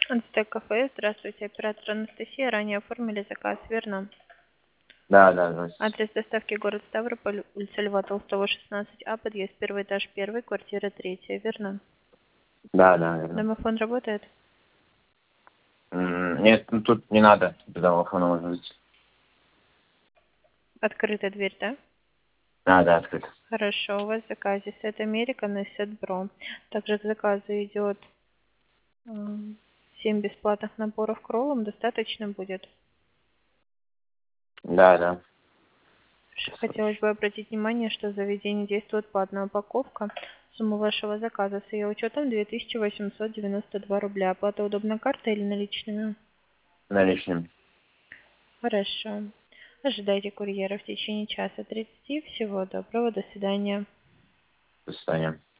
Ацтек кафе, здравствуйте, оператор Анастасия. Ранее оформили заказ, верно? Да, да, здравствуйте. Адрес доставки город Ставрополь, улица Льва Толстого, 16А, подъезд, первый этаж, первый, квартира третья, верно? Да, да, верно. Домофон работает? Нет, ну тут не надо, без домофона можно быть. Открыта дверь, да? Да, да, открыто. Хорошо, у вас в заказе сет Американо и сет Бро. Также к заказу идет 7 бесплатных наборов к роллам, достаточно будет? Да, да. Хотелось бы обратить внимание, что в заведении действует платная упаковка. Сумма вашего заказа с ее учетом 2892 рубля. Оплата удобна картой или наличными? Наличным. Хорошо. Ожидайте курьера в течение часа 30. Всего доброго. До свидания. До свидания.